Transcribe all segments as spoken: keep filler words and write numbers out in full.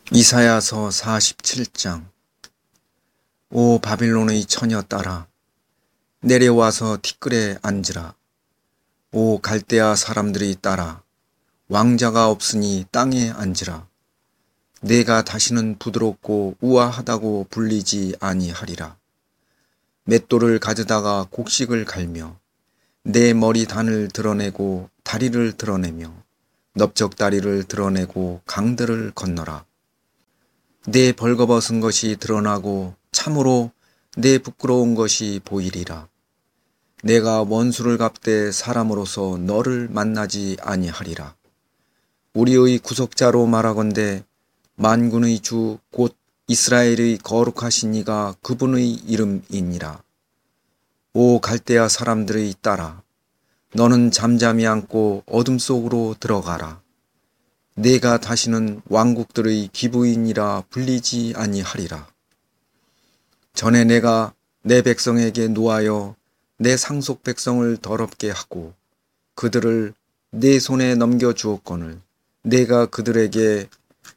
이사야서 사십칠 장. 오 바빌론의 처녀 딸아, 내려와서 티끌에 앉으라. 오 갈대아 사람들의 딸아, 왕자가 없으니 땅에 앉으라. 내가 다시는 부드럽고 우아하다고 불리지 아니하리라. 맷돌을 가져다가 곡식을 갈며 내 머리 단을 드러내고 다리를 드러내며 넓적다리를 드러내고 강들을 건너라. 내 벌거벗은 것이 드러나고 참으로 내 부끄러운 것이 보이리라. 내가 원수를 갚되 사람으로서 너를 만나지 아니하리라. 우리의 구속자로 말하건대 만군의 주 곧 이스라엘의 거룩하신 이가 그분의 이름이니라. 오 갈대아 사람들의 딸아, 너는 잠잠히 앉고 어둠 속으로 들어가라. 내가 다시는 왕국들의 기부인이라 불리지 아니하리라. 전에 내가 내 백성에게 노하여 내 상속 백성을 더럽게 하고 그들을 내 손에 넘겨주었거늘 내가 그들에게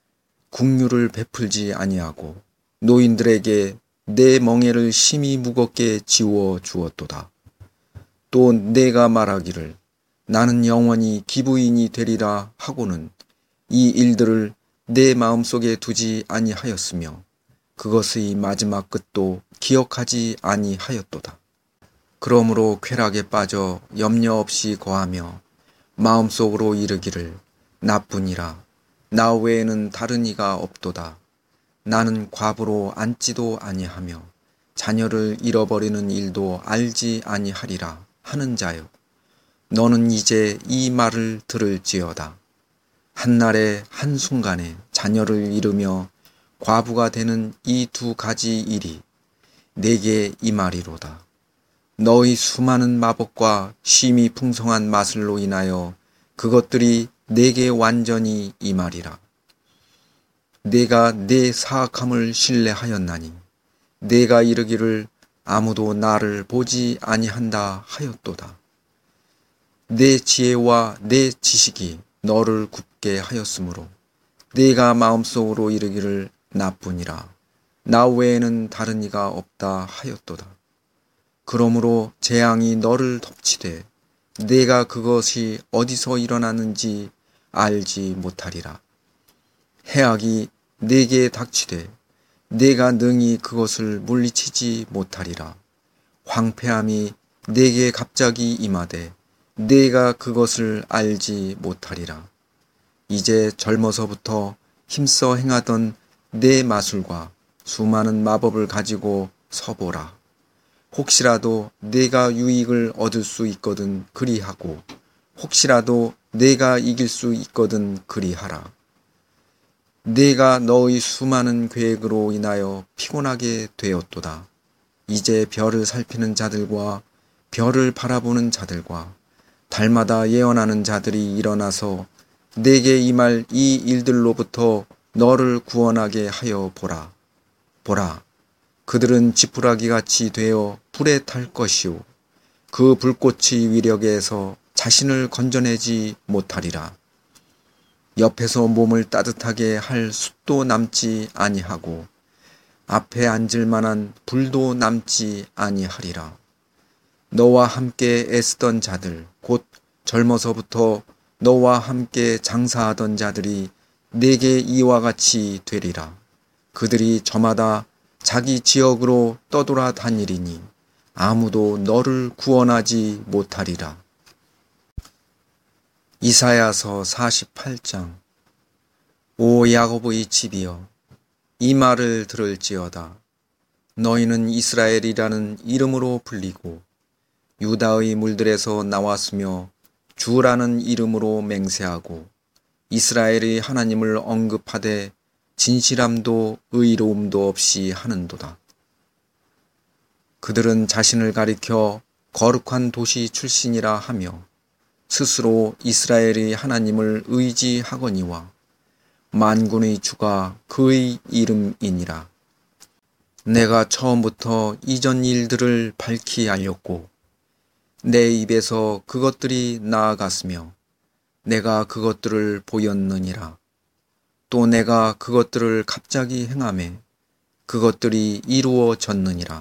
국류를 베풀지 아니하고 노인들에게 내 멍에를 심히 무겁게 지워 주었도다. 또 내가 말하기를 나는 영원히 기부인이 되리라 하고는 이 일들을 내 마음속에 두지 아니하였으며 그것의 마지막 끝도 기억하지 아니하였도다. 그러므로 쾌락에 빠져 염려 없이 거하며 마음속으로 이르기를 나뿐이라. 나 외에는 다른 이가 없도다. 나는 과부로 앉지도 아니하며 자녀를 잃어버리는 일도 알지 아니하리라 하는 자여, 너는 이제 이 말을 들을지어다. 한날에 한순간에 자녀를 잃으며 과부가 되는 이 두 가지 일이 내게 임하리로다. 너의 수많은 마법과 심히 풍성한 마술로 인하여 그것들이 내게 완전히 임하리라. 내가 내 사악함을 신뢰하였나니 내가 이르기를 아무도 나를 보지 아니한다 하였도다. 내 지혜와 내 지식이 너를 굽게 하였으므로 내가 마음속으로 이르기를 나뿐이라. 나 외에는 다른 이가 없다 하였도다. 그러므로 재앙이 너를 덮치되 내가 그것이 어디서 일어나는지 알지 못하리라. 해악이 내게 닥치되 내가 능히 그것을 물리치지 못하리라. 황폐함이 내게 갑자기 임하되 내가 그것을 알지 못하리라. 이제 젊어서부터 힘써 행하던 내 마술과 수많은 마법을 가지고 서보라. 혹시라도 내가 유익을 얻을 수 있거든 그리하고 혹시라도 내가 이길 수 있거든 그리하라. 내가 너의 수많은 계획으로 인하여 피곤하게 되었도다. 이제 별을 살피는 자들과 별을 바라보는 자들과 달마다 예언하는 자들이 일어나서 내게 임할 이 일들로부터 너를 구원하게 하여 보라. 보라, 그들은 지푸라기같이 되어 불에 탈 것이요 그 불꽃의 위력에서 자신을 건져내지 못하리라. 옆에서 몸을 따뜻하게 할 숯도 남지 아니하고 앞에 앉을 만한 불도 남지 아니하리라. 너와 함께 애쓰던 자들, 곧 젊어서부터 너와 함께 장사하던 자들이 내게 이와 같이 되리라. 그들이 저마다 자기 지역으로 떠돌아 다니리니 아무도 너를 구원하지 못하리라. 이사야서 사십팔 장. 오 야곱의 집이여, 이 말을 들을지어다. 너희는 이스라엘이라는 이름으로 불리고 유다의 물들에서 나왔으며 주라는 이름으로 맹세하고 이스라엘의 하나님을 언급하되 진실함도 의로움도 없이 하는도다. 그들은 자신을 가리켜 거룩한 도시 출신이라 하며 스스로 이스라엘의 하나님을 의지하거니와 만군의 주가 그의 이름이니라. 내가 처음부터 이전 일들을 밝히 알렸고 내 입에서 그것들이 나아갔으며 내가 그것들을 보였느니라. 또 내가 그것들을 갑자기 행하매 그것들이 이루어졌느니라.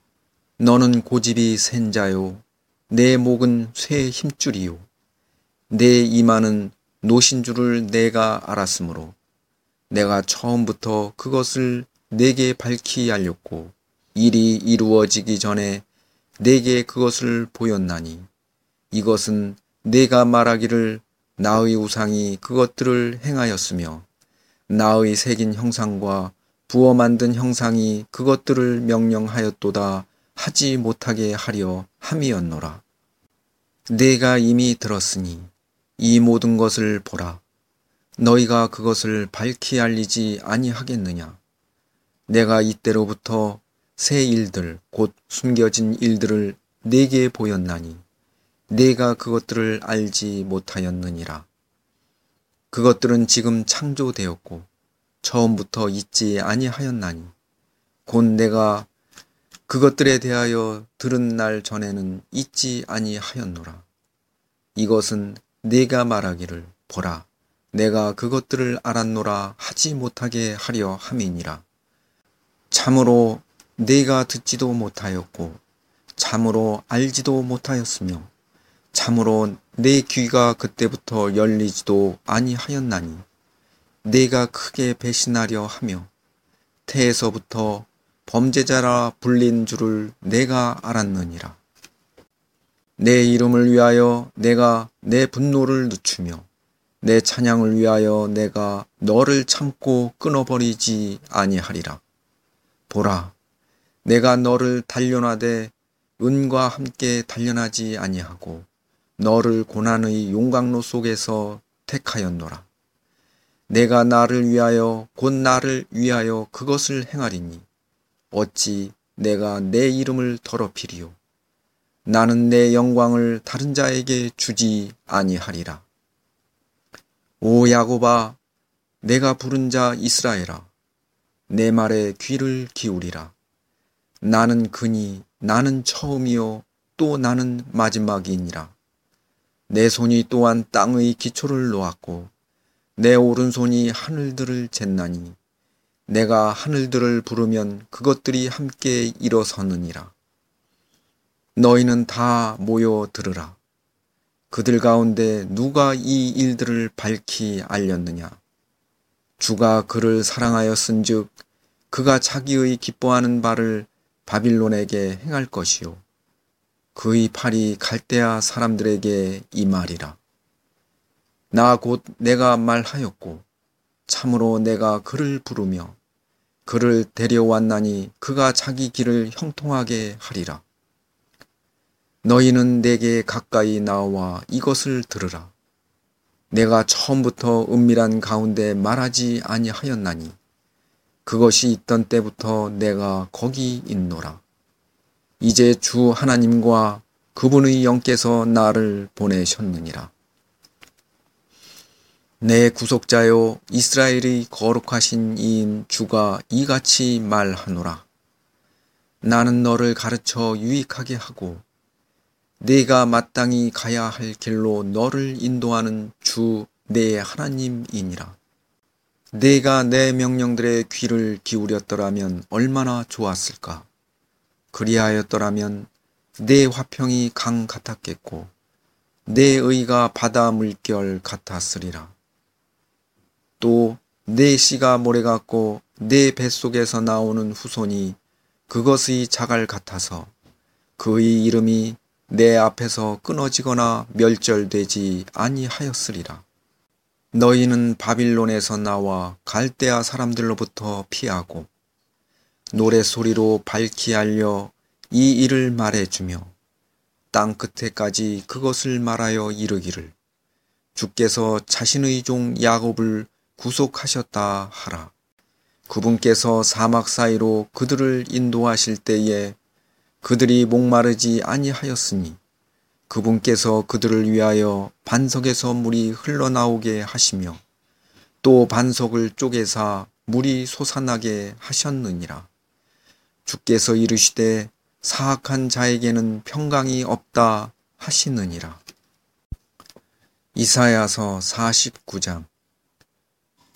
너는 고집이 센 자요, 내 목은 쇠의 힘줄이요, 내 이마는 노신 줄을 내가 알았으므로 내가 처음부터 그것을 내게 밝히 알렸고 일이 이루어지기 전에 내게 그것을 보였나니 이것은 내가 말하기를 나의 우상이 그것들을 행하였으며 나의 새긴 형상과 부어 만든 형상이 그것들을 명령하였도다 하지 못하게 하려 함이었노라. 내가 이미 들었으니 이 모든 것을 보라. 너희가 그것을 밝히 알리지 아니하겠느냐. 내가 이때로부터 새 일들 곧 숨겨진 일들을 내게 보였나니 내가 그것들을 알지 못하였느니라. 그것들은 지금 창조되었고 처음부터 있지 아니하였나니 곧 내가 그것들에 대하여 들은 날 전에는 있지 아니하였노라. 이것은 내가 말하기를 보라, 내가 그것들을 알았노라 하지 못하게 하려 함이니라. 참으로 내가 듣지도 못하였고 참으로 알지도 못하였으며 참으로 내 귀가 그때부터 열리지도 아니하였나니 내가 크게 배신하려 하며 태에서부터 범죄자라 불린 줄을 내가 알았느니라. 내 이름을 위하여 내가 내 분노를 늦추며 내 찬양을 위하여 내가 너를 참고 끊어버리지 아니하리라. 보라, 내가 너를 단련하되 은과 함께 단련하지 아니하고 너를 고난의 용광로 속에서 택하였노라. 내가 나를 위하여 곧 나를 위하여 그것을 행하리니 어찌 내가 내 이름을 더럽히리요. 나는 내 영광을 다른 자에게 주지 아니하리라. 오 야곱아, 내가 부른 자 이스라엘아, 내 말에 귀를 기울이라. 나는 그니 나는 처음이요 또 나는 마지막이니라. 내 손이 또한 땅의 기초를 놓았고 내 오른손이 하늘들을 쟀나니 내가 하늘들을 부르면 그것들이 함께 일어서느니라. 너희는 다 모여 들으라. 그들 가운데 누가 이 일들을 밝히 알렸느냐. 주가 그를 사랑하였은즉 그가 자기의 기뻐하는 바를 바빌론에게 행할 것이요 그의 팔이 갈대아 사람들에게 임하리라. 나 곧 내가 말하였고 참으로 내가 그를 부르며 그를 데려왔나니 그가 자기 길을 형통하게 하리라. 너희는 내게 가까이 나와 이것을 들으라. 내가 처음부터 은밀한 가운데 말하지 아니하였나니 그것이 있던 때부터 내가 거기 있노라. 이제 주 하나님과 그분의 영께서 나를 보내셨느니라. 내 구속자여 이스라엘의 거룩하신 이인 주가 이같이 말하노라. 나는 너를 가르쳐 유익하게 하고 네가 마땅히 가야 할 길로 너를 인도하는 주 내 하나님이니라. 네가 내 명령들의 귀를 기울였더라면 얼마나 좋았을까. 그리하였더라면 내 화평이 강 같았겠고 내 의가 바다 물결 같았으리라. 또 내 씨가 모래 같고 내 뱃속에서 나오는 후손이 그것의 자갈 같아서 그의 이름이 내 앞에서 끊어지거나 멸절되지 아니하였으리라. 너희는 바빌론에서 나와 갈대아 사람들로부터 피하고 노래소리로 밝히 알려 이 일을 말해주며 땅 끝에까지 그것을 말하여 이르기를 주께서 자신의 종 야곱을 구속하셨다 하라. 그분께서 사막 사이로 그들을 인도하실 때에 그들이 목마르지 아니하였으니 그분께서 그들을 위하여 반석에서 물이 흘러나오게 하시며 또 반석을 쪼개사 물이 솟아나게 하셨느니라. 주께서 이르시되 사악한 자에게는 평강이 없다 하시느니라. 이사야서 사십구 장.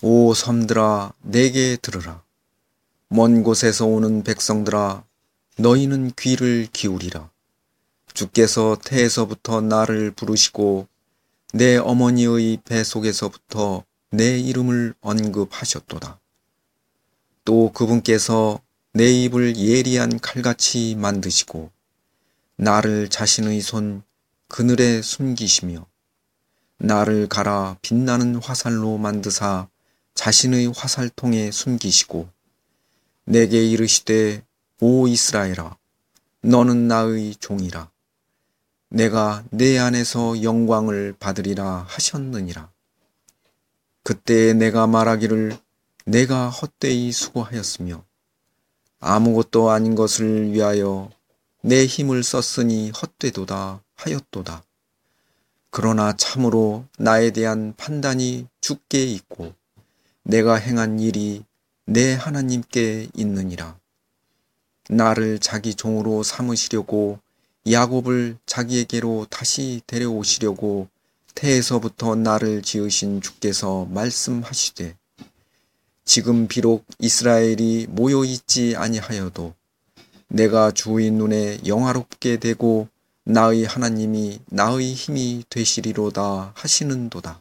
오 섬들아, 내게 들으라. 먼 곳에서 오는 백성들아, 너희는 귀를 기울이라. 주께서 태에서부터 나를 부르시고 내 어머니의 뱃속에서부터 내 이름을 언급하셨도다. 또 그분께서 내 입을 예리한 칼같이 만드시고 나를 자신의 손 그늘에 숨기시며 나를 갈아 빛나는 화살로 만드사 자신의 화살통에 숨기시고 내게 이르시되 오 이스라엘아, 너는 나의 종이라. 내가 내 안에서 영광을 받으리라 하셨느니라. 그때에 내가 말하기를 내가 헛되이 수고하였으며 아무것도 아닌 것을 위하여 내 힘을 썼으니 헛되도다 하였도다. 그러나 참으로 나에 대한 판단이 주께 있고 내가 행한 일이 내 하나님께 있느니라. 나를 자기 종으로 삼으시려고 야곱을 자기에게로 다시 데려오시려고 태에서부터 나를 지으신 주께서 말씀하시되 지금 비록 이스라엘이 모여있지 아니하여도 내가 주의 눈에 영화롭게 되고 나의 하나님이 나의 힘이 되시리로다 하시는도다.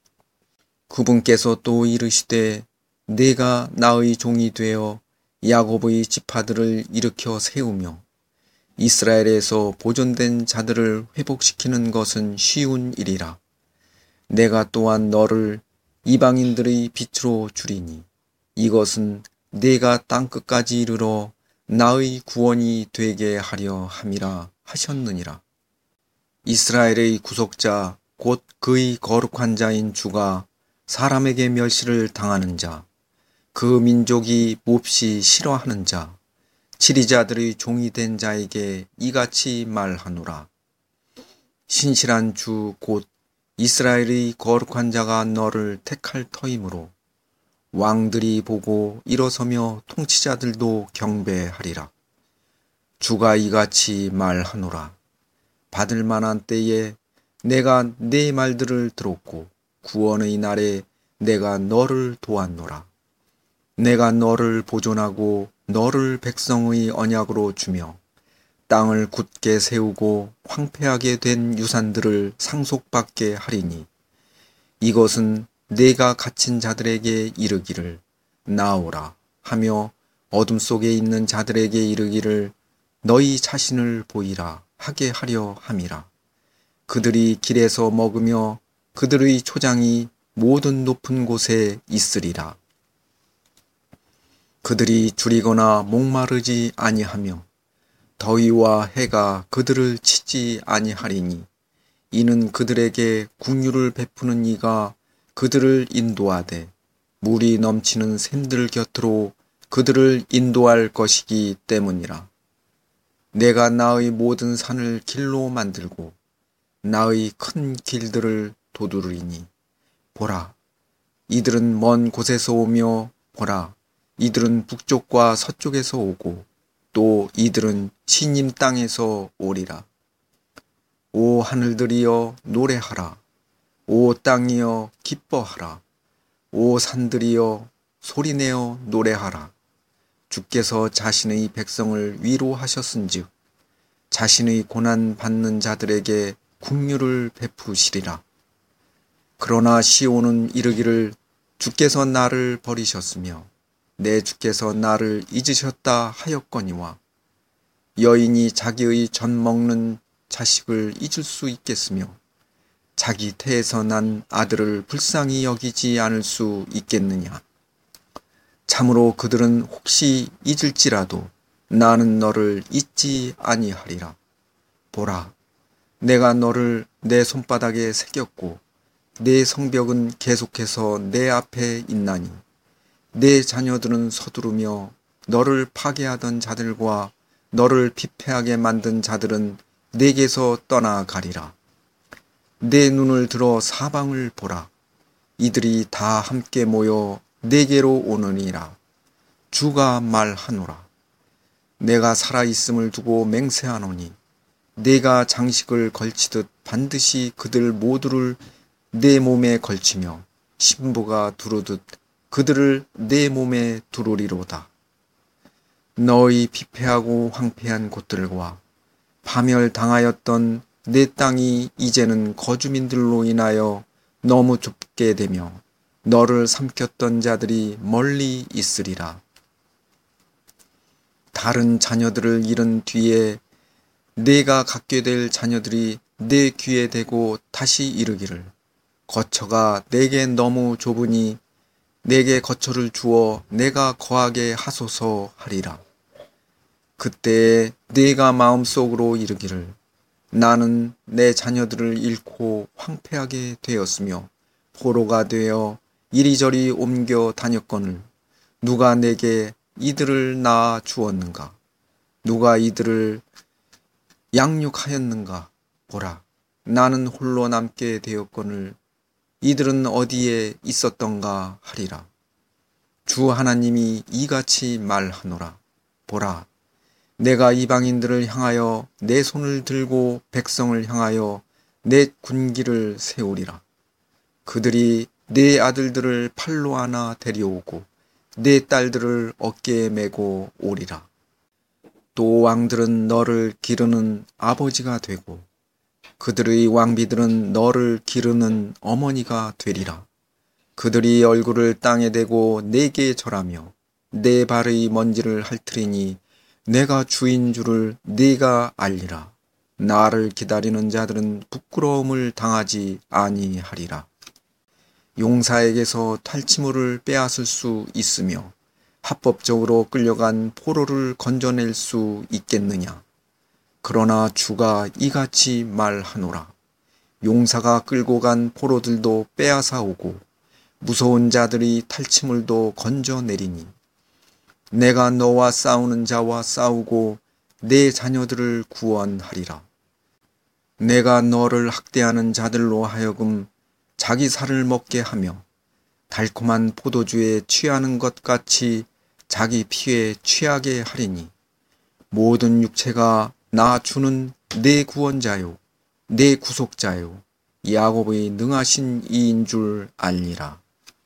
그분께서 또 이르시되 내가 나의 종이 되어 야곱의 지파들을 일으켜 세우며 이스라엘에서 보존된 자들을 회복시키는 것은 쉬운 일이라. 내가 또한 너를 이방인들의 빛으로 주리니 이것은 내가 땅끝까지 이르러 나의 구원이 되게 하려 함이라 하셨느니라. 이스라엘의 구속자 곧 그의 거룩한 자인 주가 사람에게 멸시를 당하는 자, 그 민족이 몹시 싫어하는 자, 지리자들의 종이 된 자에게 이같이 말하노라. 신실한 주 곧 이스라엘의 거룩한 자가 너를 택할 터이므로 왕들이 보고 일어서며 통치자들도 경배하리라. 주가 이같이 말하노라. 받을 만한 때에 내가 네 말들을 들었고 구원의 날에 내가 너를 도왔노라. 내가 너를 보존하고 너를 백성의 언약으로 주며 땅을 굳게 세우고 황폐하게 된 유산들을 상속받게 하리니 이것은 내가 갇힌 자들에게 이르기를 나오라 하며 어둠 속에 있는 자들에게 이르기를 너희 자신을 보이라 하게 하려 함이라. 그들이 길에서 먹으며 그들의 초장이 모든 높은 곳에 있으리라. 그들이 줄이거나 목마르지 아니하며 더위와 해가 그들을 치지 아니하리니 이는 그들에게 긍휼을 베푸는 이가 그들을 인도하되 물이 넘치는 샘들 곁으로 그들을 인도할 것이기 때문이라. 내가 나의 모든 산을 길로 만들고 나의 큰 길들을 도두르리니 보라, 이들은 먼 곳에서 오며 보라, 이들은 북쪽과 서쪽에서 오고 또 이들은 시님 땅에서 오리라. 오 하늘들이여 노래하라. 오 땅이여 기뻐하라. 오 산들이여 소리내어 노래하라. 주께서 자신의 백성을 위로하셨은즉 자신의 고난 받는 자들에게 긍휼을 베푸시리라. 그러나 시온은 이르기를 주께서 나를 버리셨으며 내 주께서 나를 잊으셨다 하였거니와 여인이 자기의 젖 먹는 자식을 잊을 수 있겠으며 자기 태에서 난 아들을 불쌍히 여기지 않을 수 있겠느냐. 참으로 그들은 혹시 잊을지라도 나는 너를 잊지 아니하리라. 보라, 내가 너를 내 손바닥에 새겼고 내 성벽은 계속해서 내 앞에 있나니 내 자녀들은 서두르며 너를 파괴하던 자들과 너를 피폐하게 만든 자들은 내게서 떠나가리라. 내 눈을 들어 사방을 보라. 이들이 다 함께 모여 내게로 오느니라. 주가 말하노라. 내가 살아있음을 두고 맹세하노니 내가 장식을 걸치듯 반드시 그들 모두를 내 몸에 걸치며 신부가 두르듯 그들을 내 몸에 두르리로다. 너희 피폐하고 황폐한 곳들과 파멸당하였던 내 땅이 이제는 거주민들로 인하여 너무 좁게 되며 너를 삼켰던 자들이 멀리 있으리라. 다른 자녀들을 잃은 뒤에 내가 갖게 될 자녀들이 내 귀에 대고 다시 이르기를 거처가 내게 너무 좁으니 내게 거처를 주어 내가 거하게 하소서 하리라. 그때에 네가 마음속으로 이르기를 나는 내 자녀들을 잃고 황폐하게 되었으며 포로가 되어 이리저리 옮겨 다녔거늘 누가 내게 이들을 낳아 주었는가? 누가 이들을 양육하였는가? 보라, 나는 홀로 남게 되었거늘 이들은 어디에 있었던가 하리라. 주 하나님이 이같이 말하노라. 보라, 내가 이방인들을 향하여 내 손을 들고 백성을 향하여 내 군기를 세우리라. 그들이 내 아들들을 팔로 안아 데려오고 내 딸들을 어깨에 메고 오리라. 또 왕들은 너를 기르는 아버지가 되고 그들의 왕비들은 너를 기르는 어머니가 되리라. 그들이 얼굴을 땅에 대고 내게 절하며 내 발의 먼지를 핥으리니 내가 주인 줄을 네가 알리라. 나를 기다리는 자들은 부끄러움을 당하지 아니하리라. 용사에게서 탈취물을 빼앗을 수 있으며 합법적으로 끌려간 포로를 건져낼 수 있겠느냐? 그러나 주가 이같이 말하노라. 용사가 끌고 간 포로들도 빼앗아 오고 무서운 자들이 탈취물도 건져내리니 내가 너와 싸우는 자와 싸우고 내 자녀들을 구원하리라. 내가 너를 학대하는 자들로 하여금 자기 살을 먹게 하며 달콤한 포도주에 취하는 것 같이 자기 피에 취하게 하리니 모든 육체가 나 주는 내 구원자요 내 구속자요 야곱의 능하신 이인 줄 알리라.